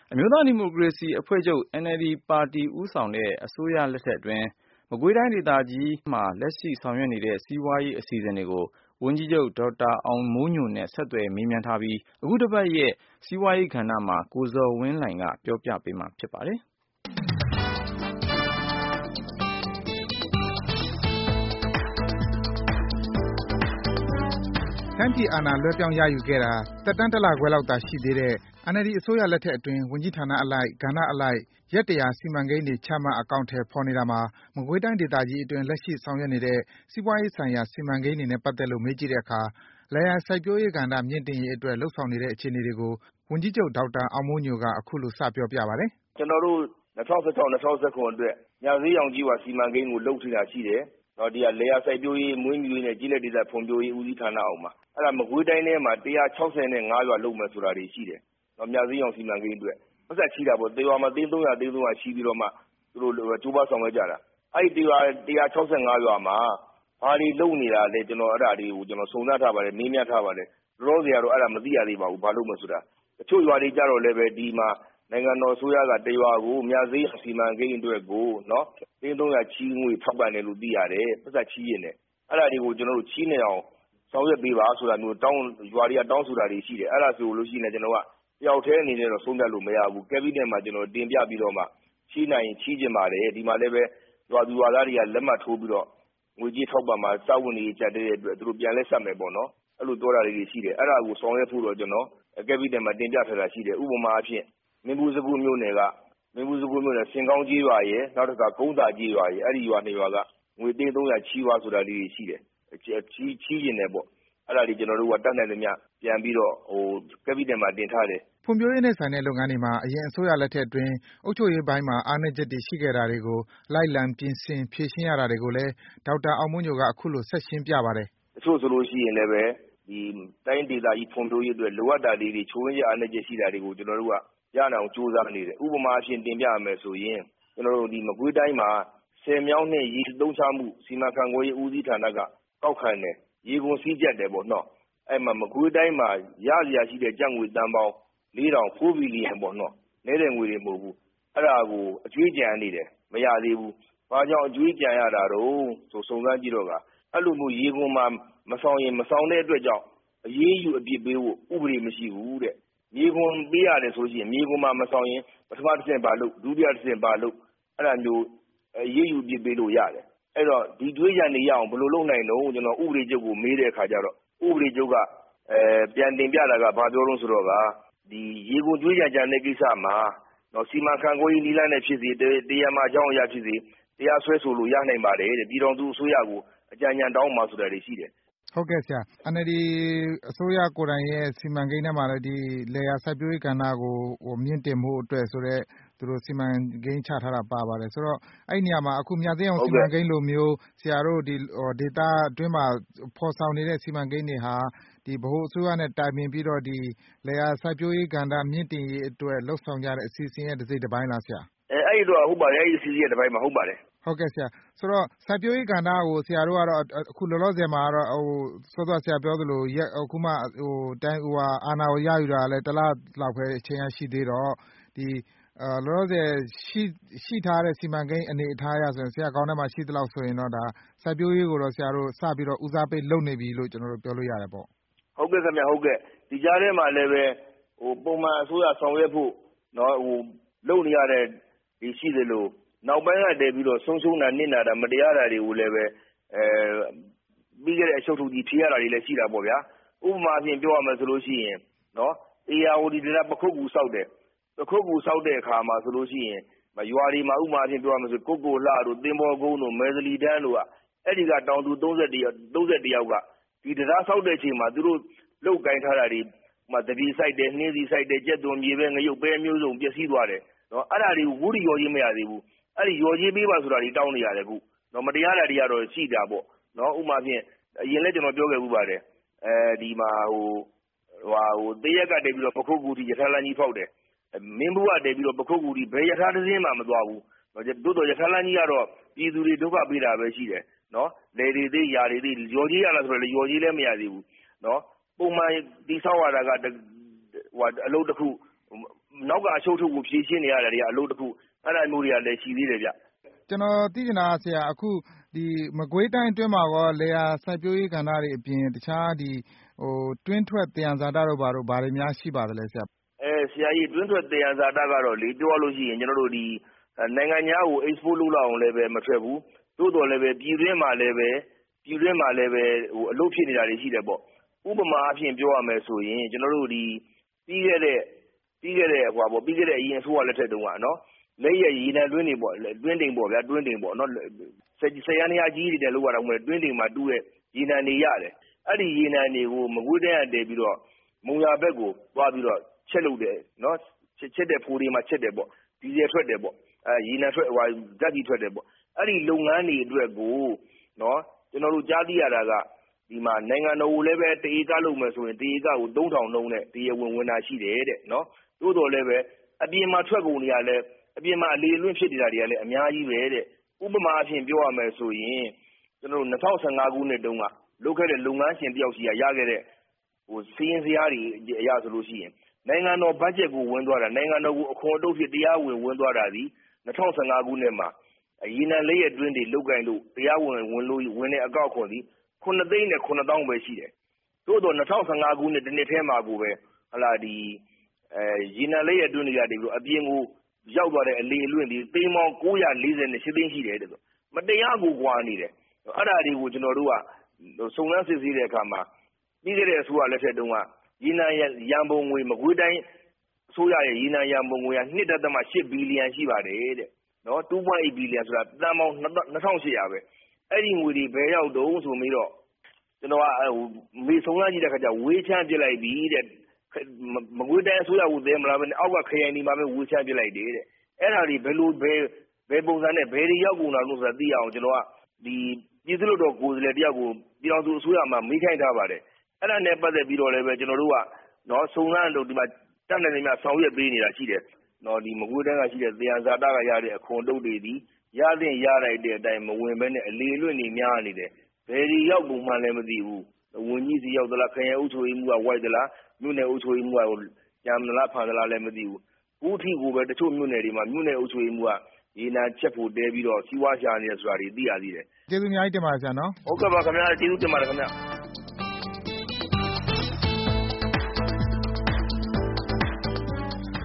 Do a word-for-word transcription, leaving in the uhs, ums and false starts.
အမျိုးသားဒီမိုကရေစီအဖွဲ့ချုပ် N L D ပါတီဦးဆောင်တဲ့အစိုးရလက်ထက်အတွင်းမကွေးတိုင်းဒေသကြီးမှာလက်ရှိဆောင်ရွက်နေတဲ့စီးပွားရေးအစီအစဉ်တွေကိုဝန်ကြီးချုပ်ဒေါက်တာအောင်မိုးညိုနဲ့ဆက်သွယ်မေးမြန်းထားပြီးအခုတစ်ပတ်ရဲ့စီးပွားရေးကဏ္ဍမှာကိုဇော်ဝင်းလှိုင်ကပြောပြပေးမှာဖြစ်ပါတယ်။တိုင်းပြည်အာဏာလွှဲပြောင်းရယူခဲ့တာသက်တမ်းတစ်လခွဲလောက်သာရှိသေးတဲ့ N L D အစိုးရလက်ထက်အတွင်းဝန်ကြီးဌာနအလိုက်ကဏ္ဍအလိုက်ရက်တစ်ရာစီမံကိန်းတွေချမှတ်အကောင်အထည်ဖော်နေတာမှာမကွေးတိုင်းဒေသကြီးအတွင်းလက်ရှိဆောင်ရွက်နေတဲ့စီးပွားရေးဆိုင်ရာစီမံကိန်းတွေနဲ့ပတ်သက်လို့မေးကြည့်တဲ့အခါလယ်ယာစိုက်ပျိုးရေးကဏ္ဍမြင့်တင်ရေးအတွက်လုပ်ဆောင်နေတဲ့အခြေအနေတွေကိုဝန်ကြီးချုပ်ဒေါက်တာအောင်မိုးညိုကအခုလိုစပြောပြပါတယ်။ကျွန်တော်တို့၂၀၁၆ ၂၀၁၇အတွက်ညဈေးရောင်ကြီးဝါစီမံကိန်းကိုလုပ်ထင်တာရှိတယ်။တော့ဒီကလယ်ယာစိုက်ပျိုးရေးမွေးမြူရေးနဲ့ကြီးလက်ဒေသဖွံ့ဖြိုးရေးဦးစီးဌာနအောက်မှာအဲ့ဒါမကွေးတိုင်းထဲမှာone hundred sixty-fiveရွာလုပ်မယ်ဆိုတာတွေရှိတယ်။တော့ညဈေးရောင်စီမံကိန်းအတွက်ပတ်သက်ချီတာပေါ့တေရွာမှာသိန်းthree hundredသိန်းthree hundredရှိပြီးတော့မှသူတို့ကြိုးပမ်းဆောင်ရွက်ကြတာ။အဲ့ဒီone hundred sixty-fiveရွာမှာဘာတွေလုပ်နေတာလဲကျွန်တော်အဲ့ဒါတွေကိုကျွန်တော်စုံစမ်းထားပါတယ်မေးမြန်းထားပါတယ်။လောလောဆယ်ကတော့အဲ့ဒါမသိရသေးပါဘူးဘာလုပ်မယ်ဆိုတာ။တချို့ရွာတွေကြတော့လည်းပဲဒီမှာနိုင်ငံတော်ဆိုရကတရွာကိုမြဈေးစီမံကိန်းအတွက်ကိုနော်သိန်းthree hundredချီးငွေထောက်ပံ့တယ်လို့သိရတယ်ပတ်သက်ချီးရင်လည်းအဲ့ဒါတွေကိုကျွန်တော်တို့ချီးနေအောင်ဆောင်ရွက်ပေးပါဆိုတာမျိုးတောင်းရွာတွေကတောင်းဆိုတာတွေရှိတယ်အဲ့ဒါဆိုလို့ရှိရင်ကျွန်တော်ကတယောက်တည်းအနေနဲ့တော့ဆုံးဖြတ်လို့မရဘူးကက်ဘိနက်မှာကျွန်တော်တင်ပြပြီးတော့မှချီးနိုင်ချီးကျင်ပါတယ်ဒီမှာလည်းပဲရွာသူရွာသားတွေကလက်မှတ်ထိုးပြီးတော့ငွေကြေးထောက်ပံ့မှာစာဝန်ကြီးကြတဲ့အတွက်သူတို့ပြန်လဲဆက်မယ်ပေါ့နော်အဲ့လိုပြောတာတွေရှိတယ်အဲ့ဒါကိုဆောင်ရွက်ဖို့တော့ကျွန်တော်ကက်ဘိနက်မှာတင်ပြထားတာရှိတယ်ဥပမာအဖြစ်မင်းဘူးစကူမြို့နယ်ကမင်းဘူးစကူမြို့နယ်စင်ကောင်းကြီးရွာရဲ့နောက်တစ်ခါကုန်းသာကြီးရွာရဲ့အဲ့ဒီရွာနှစ်ရွာကငွေသိန်းthree hundredချီးွားဆိုတာလေးတွေရှိတယ်ချီးချီးကျင်တယ်ပေါ့အဲ့ဒါတွေကျွန်တော်တို့ကတတ်နိုင်လို့ညပြန်ပြီးတော့ဟိုကက်ဘိနက်မှာတင်ထားတယ်ဖွံ့ဖြိုးရေးနဲ့ဆိုင်တဲ့လုပ်ငန်းတွေမှာအရင်အစိုးရလက်ထက်အတွင်းအုပ်ချုပ်ရေးပိုင်းမှာအားနည်းချက်တွေရှိခဲ့တာတွေကိုလိုက်လံပြင်ဆင်ဖြေရှင်းရတာတွေကိုလည်းဒေါက်တာအောင်မိုးညိုကအခုလိုဆက်ရှင်းပြပါတယ်တချို့ဆိုလို့ရှိရင်လည်းပဲဒီတိုင်းဒေသကြီးဖွံ့ဖြိုးရေးအတွက်လိုအပ်တာလေးတွေချိုးရင်းအားနည်းချက်ရှိတာတွေကိုကျွန်တော်တို့ကရနိုင်အောင်စူးစမ်းနေတယ်ဥပမာအဖြစ်တင်ပြရမယ်ဆိုရင်ကျွန်တော်တို့ဒီမကွေးတိုင်းမှာဆယ်မြောင်းနဲ့ရေသုံးချမှုစီမံခန့်ခွဲရေးဦးစီးဌာနကကောက်ခံတယ်ရေကုန်စည်းကြက်တယ်ပေါ့နော်အဲ့မှာမကွေးတိုင်းမှာရစရာရှိတဲ့ကြက်ငွေတန်ပေါင်းfour thousandဘီလီယံပေါ့နော်နဲတဲ့ငွေတွေမဟုတ်ဘူးအဲ့ဒါကိုအကျွေးကြံနေတယ်မရသေးဘူးဘာကြောင့်အကျွေးကြံရတာတော့ဆိုစုံစမ်းကြည့်တော့ကအဲ့လိုမျိုးရေကုန်မှာမဆောင်ရင်မဆောင်တဲ့အတွက်ကြောင့်အရေးယူအပြစ်ပေးဖို့ဥပဒေမရှိဘူးတဲ့မြေကွန်ပေးရတယ်ဆိုရင်မြေကွန်မှာမဆောင်ရင်ပထမတစ်ဆင့်ပါလို့ဒုတိယတစ်ဆင့်ပါလို့အဲ့ဒါမျိုးအရေးယူပြစ်ပေးလို့ရတယ်အဲ့တော့ဒီတွေးကြံနေရအောင်ဘယ်လိုလုပ်နိုင်တော့ကျွန်တော်ဥပဒေချုပ်ကိုမေးတဲ့အခါကျတော့ဥပဒေချုပ်ကအဲပြန်တင်ပြတာကဘာပြောလို့ဆိုတော့ကဒီရေကွန်တွေးကြံကြံတဲ့ကိစ္စမှာတော့စီမံခန့်ခွဲရေးနည်းလမ်းနဲ့ဖြစ်စီတရားမှာအကြောင်းအရာဖြစ်စီတရားစွဲဆိုလို့ရနိုင်ပါတယ်တဲ့ပြည်တော်သူအစိုးရကိုအကြံဉာဏ်တောင်းမှာဆိုတာတွေရှိတယ်ဟုတ်ကဲ့ဆရာ N L D အစိုးရကိုယ်တိုင်ရဲ့စီမံကိန်းထဲမှာလည်းဒီလယ်ယာစိုက်ပျိုးရေးကဏ္ဍကိုဟိုမြင့်တင်ဖို့အတွက်ဆိုတော့သူတို့စီမံကိန်းချထားတာပါပါတယ်ဆိုတော့အဲ့ဒီနေရာမှာအခုမြသိအောင်စီမံကိန်းလိုမျိုးဆရာတို့ဒီဟိုဒေတာအတွင်းမှာဖော်ဆောင်နေတဲ့စီမံကိန်းတွေဟာဒီဗဟိုအစိုးရနဲ့တိုင်ပင်ပြီးတော့ဒီလယ်ယာစိုက်ပျိုးရေးကဏ္ဍမြင့်တင်ရေးအတွက်လှုပ်ဆောင်ကြတဲ့အစီအစဉ်ရဲ့တစ်စိတ်တစ်ပိုင်းလားဆရာအဲအဲ့ဒီတော့ဟုတ်ပါတယ်အဲ့ဒီအစီအစဉ်ရဲ့တစ်ပိုင်းမှာဟုတ်ပါတယ်ဟုတ်ကဲ့ဆရာဆိုတော့စိုက်ပျိုးရေးကဏ္ဍကိုဆရာတို့ကတော့အခုလောလောဆယ်မှာတော့ဟိုစောစောဆရာပြောသလိုရက်အခုမှဟိုတိုင်းဟိုအာဏာကိုရယူတာလည်းတစ်လလောက်ပဲအချိန်ရရှိသေးတော့ဒီအဲလောလောဆယ်ရှိရှိထားတဲ့စီမံကိန်းအနေအထားအရဆိုရင်ဆရာကောင်းထဲမှာရှိသလောက်ဆိုရင်တော့ဒါစိုက်ပျိုးရေးကိုတော့ဆရာတို့စပြီးတော့ဦးစားပေးလုပ်နေပြီလို့ကျွန်တော်တို့ပြောလို့ရတယ်ပေါ့ဟုတ်ကဲ့ခင်ဗျဟုတ်ကဲ့ဒီကြားထဲမှာလည်းပဲဟိုပုံမှန်အစိုးရဆောင်ရွက်ဖို့နော်ဟိုလုပ်နေရတဲ့ဒီရှိတယ်လို့နောက်ပိုင်းကတည်းပြီးတော့ဆုံးရှုံးတာနစ်နာတာမတရားတာတွေကိုလည်းပဲအဲပြီးခဲ့တဲ့အချုပ်ထုပ်ကြီးဖြေရတာတွေလည်းရှိတာပေါ့ဗျာဥပမာအဖြစ်ပြောရမယ်ဆိုလို့ရှိရင်နော်အေယာဝတီဒေသပခုတ်ကူစောက်တယ်ပခုတ်ကူစောက်တဲ့အခါမှာဆိုလို့ရှိရင်ရွာတွေမှာဥပမာအဖြစ်ပြောရမယ်ဆိုကိုကိုလှတို့တင်ဘောကုန်းတို့မဲသလီတန်းတို့ကအဲ့ဒီကတောင်သူthirty-oneယောက်thirty-oneယောက်ကဒီတရားစောက်တဲ့အချိန်မှာသူတို့လုတ်ကိုင်းထားတာတွေမှတပီစိုက်တယ်နှင်းစီစိုက်တယ်ကြက်သွန်မြေပဲငရုတ်ပဲမျိုးစုံပျက်စီးသွားတယ်နော်အဲ့ဒါတွေကိုဘူးတီရော်ကြီးမရသေးဘူးအဲ့ဒီရော်ကြီးပေးပါဆိုတာတွေတောင်းနေရတယ်ခုနော်မတရားတာတွေကတော့ရှိတာပေါ့နော်ဥပမာဖြင့်အရင်လည်းကျွန်တော်ပြောခဲ့ဘူးပါတယ်အဲဒီမှာဟိုဟိုဟိုတရက်ကတည်းပြီးတော့ပခုတ်ကူတီရထားလမ်းကြီးဖောက်တယ်မင်းဘူးကတည်းပြီးတော့ပခုတ်ကူတီဘယ်ရထားတစ်စင်းမှမသွားဘူးနော်တိုးတော့ရထားလမ်းကြီးကတော့ပြည်သူတွေဒုက္ခပေးတာပဲရှိတယ်နော်လေတွေသေးຢာတွေသေးရော်ကြီးရလားဆိုတော့လေရော်ကြီးလည်းမရသေးဘူးနော်ပုံမှန်တိဆောက်ရတာကဟိုအလုပ်တစ်ခုနောက်ကအရှုပ်ထုတ်ကိုဖြည့်ရှင်းနေရတာတွေကအလုပ်တစ်ခုအဲ့ဒါမျိုးတွေကလည်းရှိသေးတယ်ဗျကျွန်တော်သိချင်တာကဆရာအခုဒီမကွေးတိုင်းအတွင်းမှာရောလေယာစိုက်ပျိုးရေးကဏ္ဍတွေအပြင်တခြားဒီဟိုတွင်းထွက်သယံဇာတတို့ဘာတို့ဘာတွေများရှိပါသလဲဆရာအဲဆရာကြီးတွင်းထွက်သယံဇာတကတော့လေပြောလို့ရှိရင်ကျွန်တော်တို့ဒီနိုင်ငံခြားကို export လုပ်လောက်အောင်လည်းပဲမထွက်ဘူးသို့တော်လည်းပဲပြည်တွင်းမှာလည်းပဲပြည်တွင်းမှာလည်းပဲဟိုအလုပ်ဖြစ်နေတာတွေရှိတယ်ပေါ့ဥပမာအဖြစ်ပြောရမယ်ဆိုရင်ကျွန်တော်တို့ဒီပြီးခဲ့တဲ့ပြီးခဲ့တဲ့ဟိုပေါ့ပြီးခဲ့တဲ့အရင်အစိုးရလက်ထက်တုန်းကနော်လက်ရရေနံတွင်းတွေပေါ့တွင်းတိမ်ပေါ့ဗျာတွင်းတိမ်ပေါ့နော်ဆယ်ရန်နေရာကြီးတွေတက်လို့ရတော့မလဲတွင်းတိမ်မှာတူးတဲ့ရေနံတွေရတယ်အဲ့ဒီရေနံတွေကိုမကွေးတိုင်းအတည်ပြီးတော့မုံရဘက်ကိုသွားပြီးတော့ချက်လုပ်တယ်နော်ချက်တဲ့ဖိုးတွေမှာချက်တယ်ပေါ့ဒီဇယ်ထွက်တယ်ပေါ့အဲရေနံထွက်ဟိုဓာတ်ကြီးထွက်တယ်ပေါ့အဲ့ဒီလုပ်ငန်းတွေအတွက်ကိုနော်ကျွန်တော်တို့ကြားသိရတာကဒီမှာနိုင်ငံတော်ကိုလည်းပဲတဧကလုပ်မယ်ဆိုရင်တဧကကိုသုံးထောင်နှုန်းနဲ့တရားဝင်ဝင်တာရှိတယ်တဲ့နော်တိုးတော်လည်းပဲအပြင်မှာထွက်ကုန်တွေကလည်းအပြင်မှာအလေလွင့်ဖြစ်နေတာတွေကလည်းအများကြီးပဲတဲ့ဥပမာအဖြစ်ပြောရမယ်ဆိုရင်ကျွန်တော်တို့၂၀၁၅ခုနှစ်တုန်းကလုပ်ခဲ့တဲ့လုပ်ငန်းရှင်တယောက်စီကရခဲ့တဲ့ဟိုစီးရင်စရာတွေအရဆိုလို့ရှိရင်နိုင်ငံတော်ဘတ်ဂျက်ကိုဝင်သွားတာနိုင်ငံတော်ကိုအခွန်အတုပ်ဖြစ်တရားဝင်ဝင်သွားတာဒီ၂၀၁၅ခုနှစ်မှာရေနံလေးရတွင်းတွေလုတ်ကင်လို့တရားဝင်ဝင်လို့ဝင်တဲ့အကောက်ခွန်ဒီခုနှစ်သိန်းနဲ့ခုနှစ်သောင်းပဲရှိတယ်သို့တော့၂၀၁၅ခုနှစ်ဒီနှစ်ထဲမှာကိုပဲဟလာဒီအဲရေနံလေးရတွင်းတွေကနေပြီးအပြင်ကိုရောက်သွားတဲ့အလေအလွင့်ဒီသိန်းပေါင်း၉၄၈သိန်းရှိတယ်တဲ့မတရားကိုကွာနေတယ်အဲ့ဒါတွေကိုကျွန်တော်တို့ကစုံစမ်းစစ်ဆေးတဲ့အခါမှာပြီးခဲ့တဲ့အစိုးရလက်ထက်တုန်းကရေနံရန်ပုံငွေမကွေးတိုင်းအစိုးရရဲ့ရေနံရန်ပုံငွေက ၂.၈ ဘီလီယံရှိပါတယ်တဲ့နော်two point eight ဘီလီယံဆိုတာတန်ပေါင်း၂ထောင်၈ရာပဲအဲ့ဒီငွေတွေဘယ်ရောက်တုံးဆိုပြီးတော့ကျွန်တော်ကဟိုမေဆုံးလာကြည့်တဲ့ခါကျဝေးချမ်းပြစ်လိုက်ပြီတဲ့မကွေးတိုင်းအစိုးရကိုသေးမလားပဲအောက်ကခရိုင်ဒီမှာပဲဝေးချမ်းပြစ်လိုက်တယ်တဲ့အဲ့ဒါတွေဘယ်လိုဘယ်ဘယ်ပုံစံနဲ့ဘယ်တွေရောက်ကုန်တာလို့ဆိုတာသိအောင်ကျွန်တော်ကဒီပြည်သူ့တော်ကိုယ်စားလှယ်တယောက်ကိုပြည်တော်စုအစိုးရမှာမေးခိုင်းထားပါတယ်အဲ့ဒါနဲ့ပတ်သက်ပြီးတော့လည်းပဲကျွန်တော်တို့ကနော်စုံစမ်းလို့ဒီမှာတက်နေနေများဆောင်ရွက်ပေးနေတာရှိတယ်နော်ဒီမကွေးတိုင်းကရှိတဲ့သယံဇာတကရတဲ့အခွန်တုပ်တွေဒီရတဲ့ရလိုက်တဲ့အတိုင်းမဝင်ဘဲနဲ့အလေလွင့်နေများနေတယ်ဘယ်ဒီရောက်ပုံမှန်လည်းမသိဘူးဝင်ကြီးစီရောက်သလားခရိုင်အုပ်ချုပ်ရေးမှူးကဝိုက်သလားမြို့နယ်အုပ်ချုပ်ရေးမှူးကကြံမလားဖန်သလားလည်းမသိဘူးခုထိကိုပဲတချို့မြို့နယ်တွေမှာမြို့နယ်အုပ်ချုပ်ရေးမှူးကရေနံချက်ဖို့တဲပြီးတော့စီးပွားရှာနေရဆိုတာတွေသိရသေးတယ်ကျေးဇူးအများကြီးတင်ပါတယ်ဆရာနော်ဟုတ်ကဲ့ပါခင်ဗျာကျေးဇူးတင်ပါတယ်ခင်ဗျာ